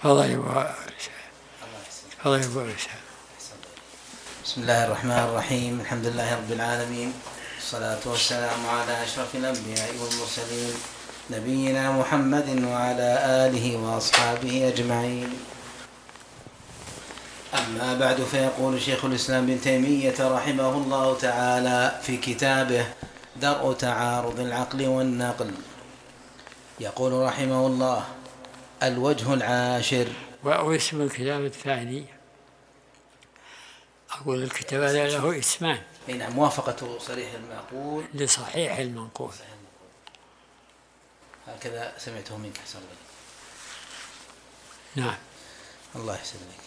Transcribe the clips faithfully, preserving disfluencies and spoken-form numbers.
فضل يبغى فضل يبغى. بسم الله الرحمن الرحيم. الحمد لله رب العالمين، والصلاة والسلام على أشرف الأنبياء والمرسلين، نبينا محمد وعلى آله وأصحابه أجمعين. أما بعد، فيقول شيخ الإسلام ابن تيمية رحمه الله تعالى في كتابه درء تعارض العقل والنقل، يقول رحمه الله: الوجه العاشر. واسم الكتاب الثاني، أقول الكتاب هذا له اسمان. نعم، موافقة صريح المعقول لصحيح المنقول. هكذا سمعته منك حسن الله. نعم، الله يسلمك.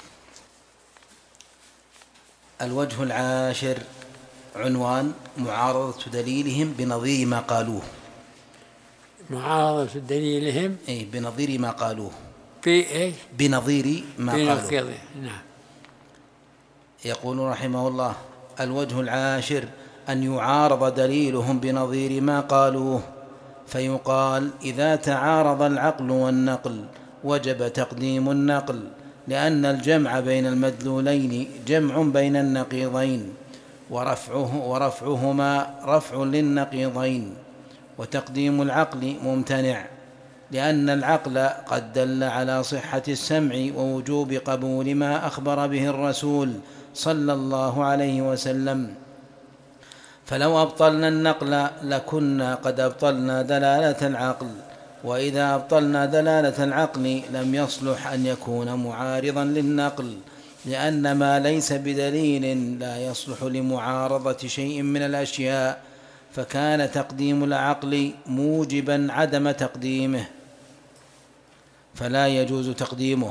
الوجه العاشر عنوان: معارضة دليلهم بنظير ما قالوه. معارضة دليلهم أي بنظير ما قالوه. بإيه؟ بنظير ما قالوه. نعم. يقول رحمه الله: الوجه العاشر أن يعارض دليلهم بنظير ما قالوه، فيقال: إذا تعارض العقل والنقل وجب تقديم النقل، لأن الجمع بين المدلولين جمع بين النقيضين، ورفعه ورفعهما رفع للنقيضين، وتقديم العقل ممتنع، لأن العقل قد دل على صحة السمع ووجوب قبول ما أخبر به الرسول صلى الله عليه وسلم. فلو أبطلنا النقل لكنا قد أبطلنا دلالة العقل، وإذا أبطلنا دلالة العقل لم يصلح أن يكون معارضا للنقل، لأن ما ليس بدليل لا يصلح لمعارضة شيء من الأشياء، فكان تقديم العقل موجبا عدم تقديمه، فلا يجوز تقديمه.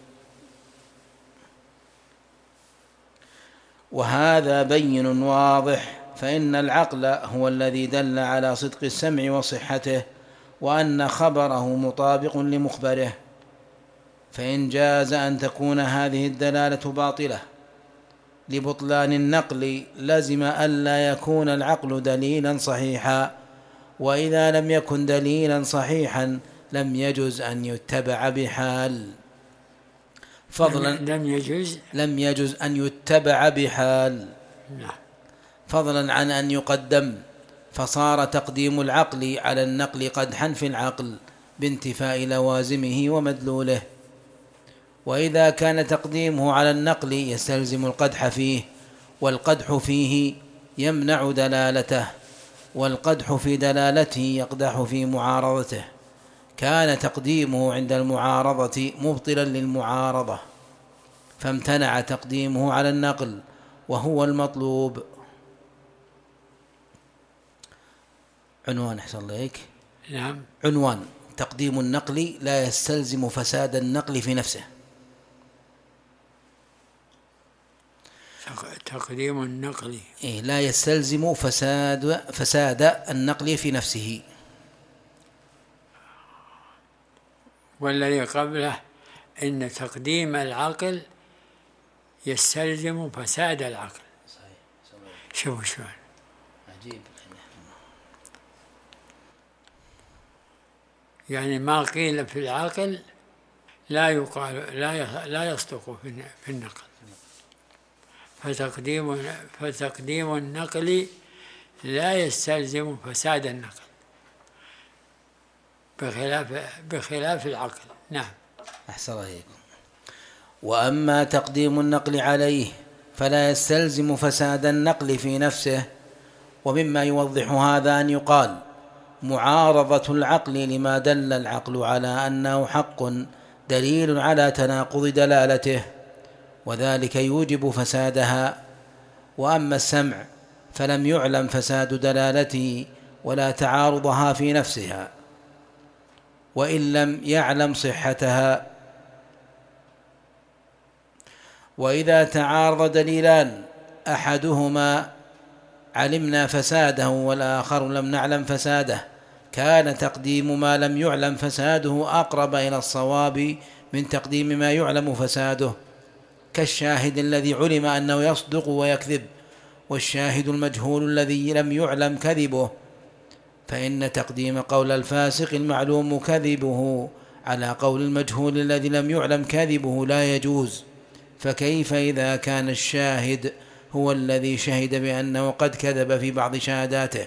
وهذا بين واضح، فإن العقل هو الذي دل على صدق السمع وصحته، وأن خبره مطابق لمخبره، فإن جاز أن تكون هذه الدلالة باطلة لبطلان النقل لزم ألا يكون العقل دليلا صحيحا، وإذا لم يكن دليلا صحيحا لم يجز أن يتبع بحال. فضلا لم يجوز لم يجز أن يتبع بحال فضلا عن أن يقدم، فصار تقديم العقل على النقل قدحا في العقل بانتفاء لوازمه ومدلوله. وإذا كان تقديمه على النقل يستلزم القدح فيه، والقدح فيه يمنع دلالته، والقدح في دلالته يقدح في معارضته، كان تقديمه عند المعارضة مبطلا للمعارضة، فامتنع تقديمه على النقل وهو المطلوب. عنوان أحسن الله. نعم. عنوان: تقديم النقل لا يستلزم فساد النقل في نفسه. تقديم النقل إيه لا يستلزم فساد فساد النقل في نفسه. والذي قبله إن تقديم العقل يستلزم فساد العقل. صحيح. شوفوا شلون عجيب. يعني ما قيل في العقل لا يقال لا لا يصدق في النقل، فتقديم فتقديم النقل لا يستلزم فساد النقل بخلاف بخلاف العقل. نعم. أحسن الله. وأما تقديم النقل عليه فلا يستلزم فساد النقل في نفسه. ومما يوضح هذا أن يقال: معارضة العقل لما دل العقل على أنه حق دليل على تناقض دلالته، وذلك يوجب فسادها. وأما السمع فلم يعلم فساد دلالته ولا تعارضها في نفسها، وإن لم يعلم صحتها. وإذا تعارض دليلان أحدهما علمنا فساده والآخر لم نعلم فساده، كان تقديم ما لم يعلم فساده أقرب إلى الصواب من تقديم ما يعلم فساده، كالشاهد الذي علم أنه يصدق ويكذب، والشاهد المجهول الذي لم يعلم كذبه، فإن تقديم قول الفاسق المعلوم كذبه على قول المجهول الذي لم يعلم كذبه لا يجوز، فكيف إذا كان الشاهد هو الذي شهد بأنه قد كذب في بعض شهاداته؟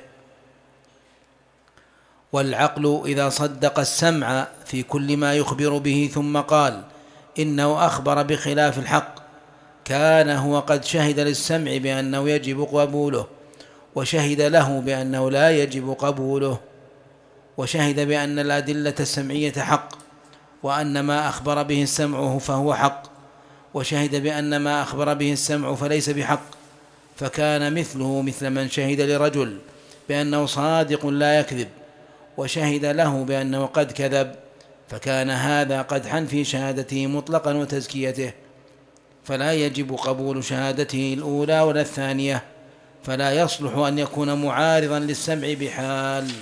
والعقل إذا صدق السمع في كل ما يخبر به ثم قال إنه أخبر بخلاف الحق، كان هو قد شهد للسمع بأنه يجب قبوله، وشهد له بأنه لا يجب قبوله، وشهد بأن الأدلة السمعية حق، وأن ما أخبر به السمع فهو حق، وشهد بأن ما أخبر به السمع فليس بحق، فكان مثله مثل من شهد لرجل بأنه صادق لا يكذب وشهد له بأنه قد كذب، فكان هذا قدحا في شهادته مطلقا وتزكيته، فلا يجب قبول شهادته الأولى ولا الثانية، فلا يصلح أن يكون معارضا للسمع بحال.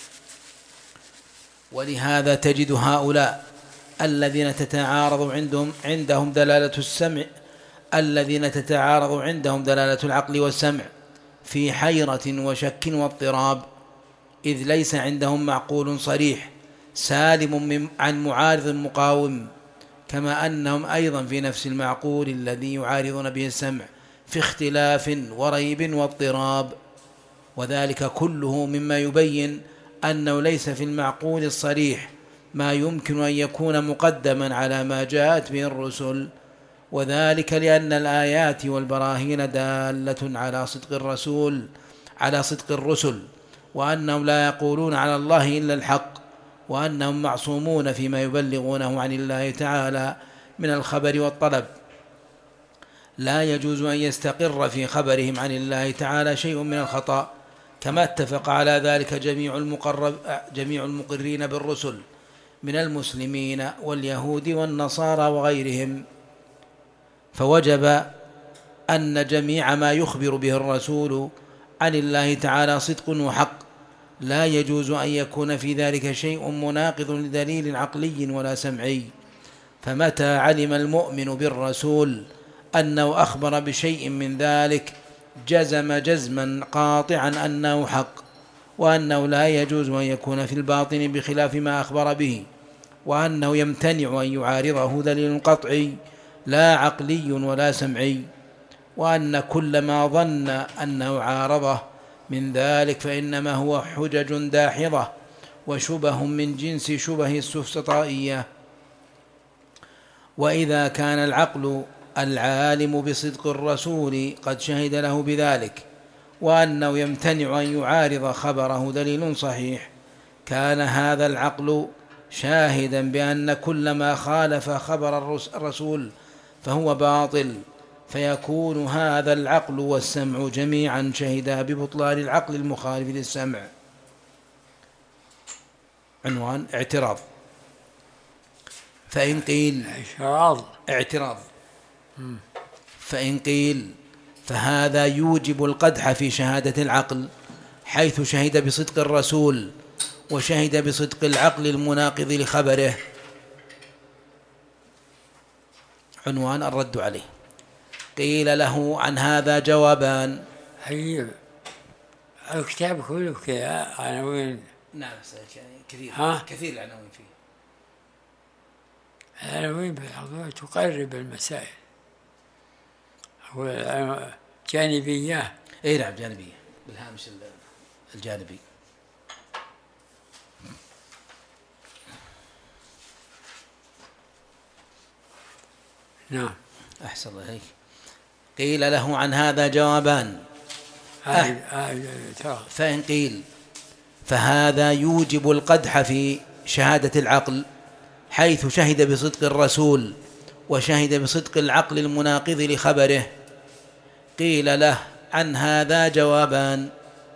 ولهذا تجد هؤلاء الذين تتعارض عندهم عندهم دلالة السمع الذين تتعارض عندهم دلالة العقل والسمع في حيرة وشك واضطراب، إذ ليس عندهم معقول صريح سالم عن معارض مقاوم، كما أنهم أيضا في نفس المعقول الذي يعارضون به السمع في اختلاف وريب واضطراب، وذلك كله مما يبين أنه ليس في المعقول الصريح ما يمكن أن يكون مقدما على ما جاءت به الرسل، وذلك لأن الآيات والبراهين دالة على صدق الرسول على صدق الرسل، وأنهم لا يقولون على الله إلا الحق، وأنهم معصومون فيما يبلغونه عن الله تعالى من الخبر والطلب، لا يجوز أن يستقر في خبرهم عن الله تعالى شيء من الخطأ، كما اتفق على ذلك جميع المقرب جميع المقرين بالرسل من المسلمين واليهود والنصارى وغيرهم. فوجب أن جميع ما يخبر به الرسول عن الله تعالى صدق وحق، لا يجوز أن يكون في ذلك شيء مناقض لدليل عقلي ولا سمعي. فمتى علم المؤمن بالرسول أنه أخبر بشيء من ذلك جزم جزما قاطعا أنه حق، وأنه لا يجوز أن يكون في الباطن بخلاف ما أخبر به، وأنه يمتنع أن يعارضه دليل قطعي لا عقلي ولا سمعي، وأن كل ما ظن أنه عارضه من ذلك فإنما هو حجج داحضة وشبه من جنس شبه السفسطائية. وإذا كان العقل العالم بصدق الرسول قد شهد له بذلك، وأنه يمتنع أن يعارض خبره دليل صحيح، كان هذا العقل شاهدا بأن كل ما خالف خبر الرسول فهو باطل، فيكون هذا العقل والسمع جميعا شهدا ببطلان العقل المخالف للسمع. عنوان: اعتراض. فإن قيل اعتراض اعتراض فإن قيل فهذا يوجب القدح في شهادة العقل، حيث شهد بصدق الرسول وشهد بصدق العقل المناقض لخبره. عنوان: الرد عليه. قيل له عن هذا جوابان. عجيب، الكتاب كله كذا عناوين. نعم كثير ها؟ كثير العناوين فيه. العناوين بالحقيقة تقرب المسائل جانبية. اي نعم جانبية بالهامش الجانبي. نعم أحسن الله عليك. قيل له عن هذا جوابان. أه. أه. فإن قيل فهذا يوجب القدح في شهادة العقل، حيث شهد بصدق الرسول وشهد بصدق العقل المناقض لخبره. قيل له عن هذا جوابان.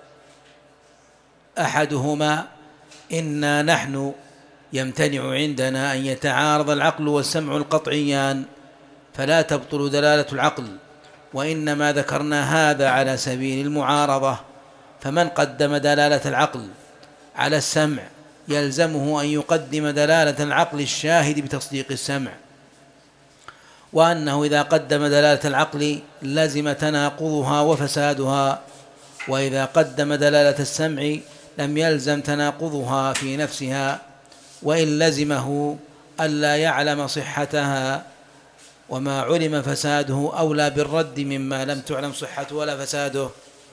أحدهما: إنا نحن يمتنع عندنا أن يتعارض العقل والسمع القطعيان، فلا تبطل دلالة العقل، وإنما ذكرنا هذا على سبيل المعارضة، فمن قدم دلالة العقل على السمع يلزمه أن يقدم دلالة العقل الشاهد بتصديق السمع، وأنه إذا قدم دلالة العقل لزم تناقضها وفسادها، وإذا قدم دلالة السمع لم يلزم تناقضها في نفسها، وإن لزمه ألا يعلم صحتها، وما علم فساده أولى بالرد مما لم تعلم صحته ولا فساده.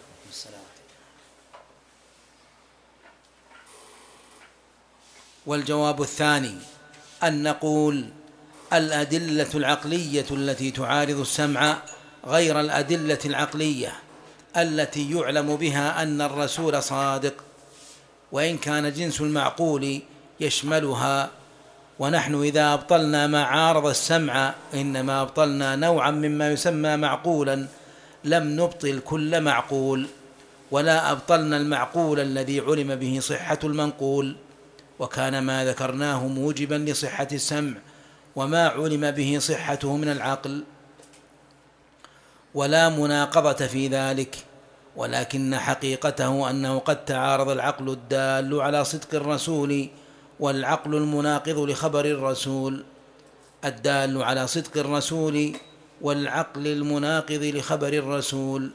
والجواب الثاني أن نقول الأدلة العقلية التي تعارض السمع غير الأدلة العقلية التي يعلم بها أن الرسول صادق، وإن كان جنس المعقول يشملها. ونحن إذا أبطلنا ما عارض السمع إنما أبطلنا نوعا مما يسمى معقولا، لم نبطل كل معقول، ولا أبطلنا المعقول الذي علم به صحة المنقول، وكان ما ذكرناه موجبا لصحة السمع وما علم به صحته من العقل، ولا مناقضة في ذلك، ولكن حقيقته أنه قد تعارض العقل الدال على صدق الرسول والعقل المناقض لخبر الرسول، الدال على صدق الرسول والعقل المناقض لخبر الرسول،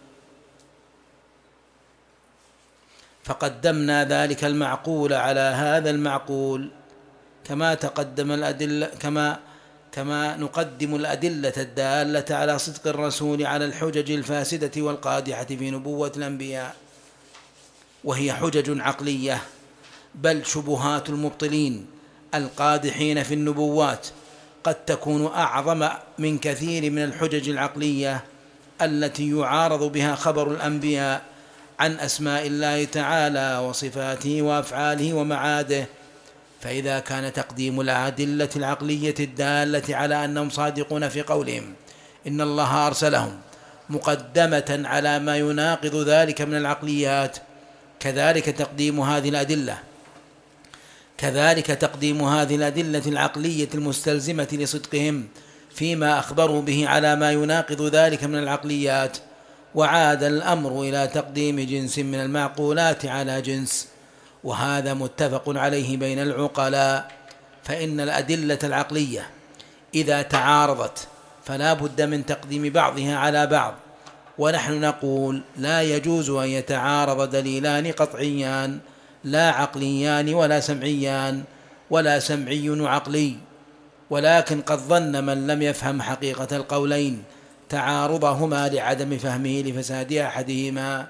فقدمنا ذلك المعقول على هذا المعقول، كما تقدم الأدلة كما كما نقدم الأدلة الدالة على صدق الرسول على الحجج الفاسدة والقادحة في نبوة الأنبياء، وهي حجج عقلية، بل شبهات المبطلين القادحين في النبوات قد تكون أعظم من كثير من الحجج العقلية التي يعارض بها خبر الأنبياء عن أسماء الله تعالى وصفاته وأفعاله ومعاده. فإذا كان تقديم الأدلة العقلية الدالة على أنهم صادقون في قولهم إن الله أرسلهم مقدمة على ما يناقض ذلك من العقليات، كذلك تقديم هذه الأدلة كذلك تقديم هذه الأدلة العقلية المستلزمة لصدقهم فيما أخبروا به على ما يناقض ذلك من العقليات، وعاد الأمر إلى تقديم جنس من المعقولات على جنس، وهذا متفق عليه بين العقلاء. فإن الأدلة العقلية إذا تعارضت فلا بد من تقديم بعضها على بعض، ونحن نقول لا يجوز أن يتعارض دليلان قطعيان لا عقليان ولا سمعيان ولا سمعي وعقلي، ولكن قد ظن من لم يفهم حقيقة القولين تعارضهما لعدم فهمه لفساد أحدهما.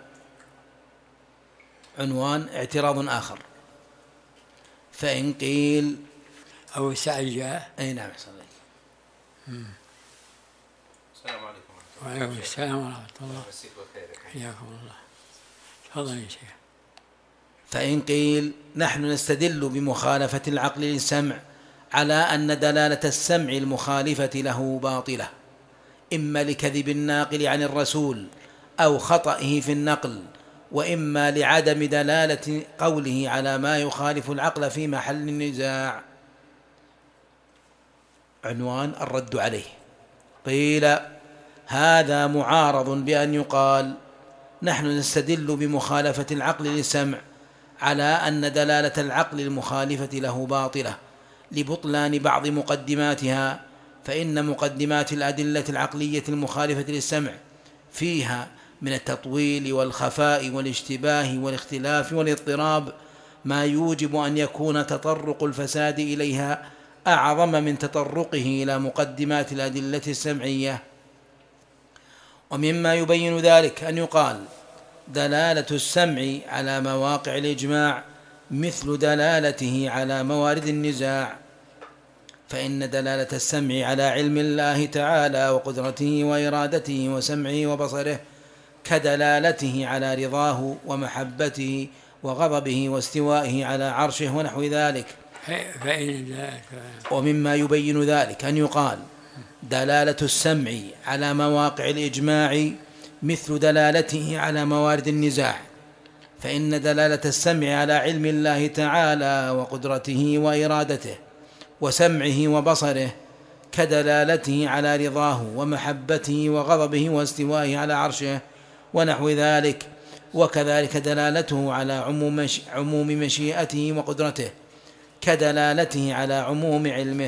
عنوان اعتراض آخر: فإن قيل أو سعي جاء. أي نعم. صلى السلام عليكم. وعليكم السلام ورحمة الله. حياكم الله. تفضل يا شيخ. فإن قيل نحن نستدل بمخالفة العقل للسمع على أن دلالة السمع المخالفة له باطلة، إما لكذب الناقل عن الرسول أو خطئه في النقل، وإما لعدم دلالة قوله على ما يخالف العقل في محل النزاع. عنوان الرد عليه: قيل هذا معارض بأن يقال نحن نستدل بمخالفة العقل للسمع على أن دلالة العقل المخالفة له باطلة لبطلان بعض مقدماتها، فإن مقدمات الأدلة العقلية المخالفة للسمع فيها من التطويل والخفاء والاشتباه والاختلاف والاضطراب ما يوجب أن يكون تطرق الفساد إليها أعظم من تطرقه إلى مقدمات الأدلة السمعية. ومما يبين ذلك أن يقال دلالة السمع على مواقع الإجماع مثل دلالته على موارد النزاع، فإن دلالة السمع على علم الله تعالى وقدرته وإرادته وسمعه وبصره كدلالته على رضاه ومحبته وغضبه واستوائه على عرشه ونحو ذلك. ومما يبين ذلك أن يقال دلالة السمع على مواقع الإجماع مثل دلالته على موارد النزاع، فإن دلالة السمع على علم الله تعالى وقدرته وإرادته وسمعه وبصره كدلالته على رضاه ومحبته وغضبه واستوائه على عرشه ونحو ذلك، وكذلك دلالته على عموم عموم مشيئته وقدرته كدلالته على عموم علمه.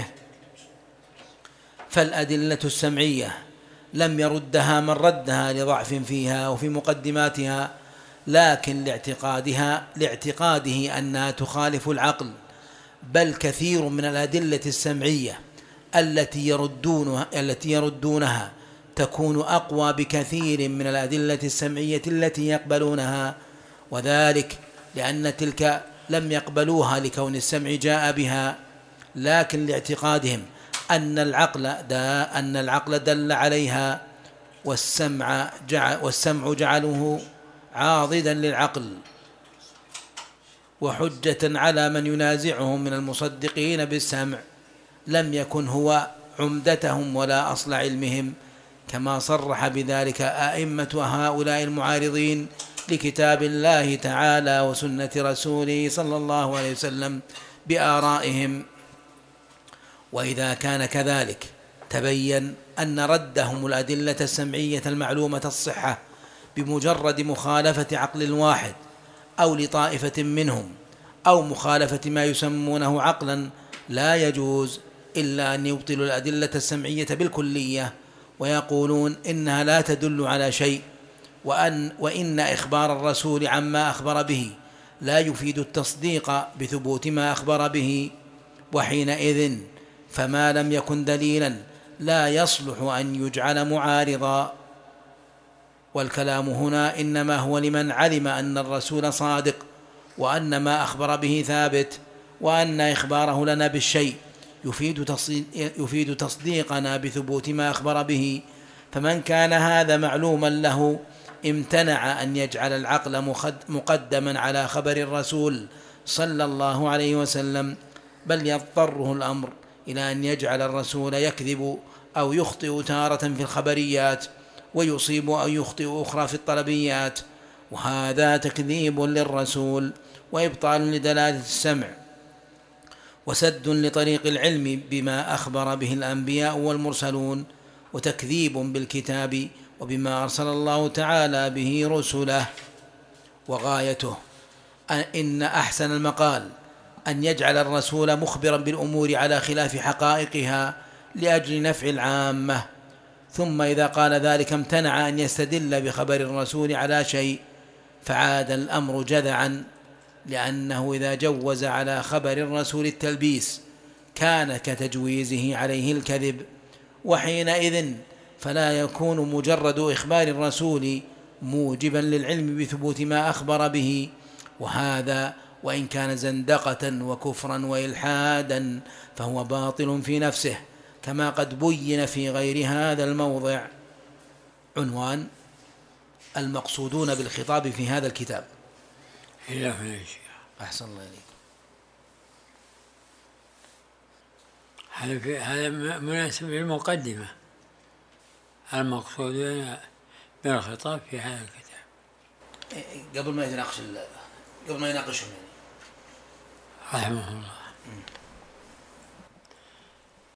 فالأدلة السمعية لم يردها من ردها لضعف فيها وفي مقدماتها، لكن لاعتقادها لاعتقاده أنها تخالف العقل، بل كثير من الأدلة السمعية التي يردونها التي يردونها تكون أقوى بكثير من الأدلة السمعية التي يقبلونها، وذلك لأن تلك لم يقبلوها لكون السمع جاء بها، لكن لاعتقادهم أن العقل دا أن العقل دل عليها، والسمع جعل والسمع جعله عاضدا للعقل وحجة على من ينازعهم من المصدقين بالسمع، لم يكن هو عمدتهم ولا أصل علمهم، كما صرح بذلك أئمة هؤلاء المعارضين لكتاب الله تعالى وسنة رسوله صلى الله عليه وسلم بآرائهم. وإذا كان كذلك تبين أن ردهم الأدلة السمعية المعلومة الصحة بمجرد مخالفة عقل واحد أو لطائفة منهم أو مخالفة ما يسمونه عقلا لا يجوز إلا أن يبطلوا الأدلة السمعية بالكلية ويقولون إنها لا تدل على شيء، وأن وإن إخبار الرسول عما أخبر به لا يفيد التصديق بثبوت ما أخبر به، وحينئذ فما لم يكن دليلا لا يصلح أن يجعل معارضا. والكلام هنا إنما هو لمن علم أن الرسول صادق وأن ما أخبر به ثابت، وأن إخباره لنا بالشيء يفيد تصديقنا بثبوت ما أخبر به. فمن كان هذا معلوما له امتنع أن يجعل العقل مقدما على خبر الرسول صلى الله عليه وسلم، بل يضطره الأمر إلى أن يجعل الرسول يكذب أو يخطئ تارة في الخبريات ويصيب أو يخطئ أخرى في الطلبيات، وهذا تكذيب للرسول وإبطال لدلالة السمع وسد لطريق العلم بما أخبر به الأنبياء والمرسلون، وتكذيب بالكتاب وبما أرسل الله تعالى به رسله. وغايته إن أحسن المقال أن يجعل الرسول مخبرا بالأمور على خلاف حقائقها لأجل نفع العامة، ثم إذا قال ذلك امتنع أن يستدل بخبر الرسول على شيء، فعاد الأمر جذعا، لأنه إذا جوز على خبر الرسول التلبيس كان كتجويزه عليه الكذب، وحينئذ فلا يكون مجرد إخبار الرسول موجبا للعلم بثبوت ما أخبر به، وهذا وإن كان زندقة وكفرا وإلحادا فهو باطل في نفسه، كما قد بين في غير هذا الموضع. عنوان: المقصودون بالخطاب في هذا الكتاب. أحسن الله إليك. هذا مناسب للمقدمة، المقصودون بالخطاب في هذا الكتاب قبل ما يتناقش قبل ما يناقشهم رحمه الله.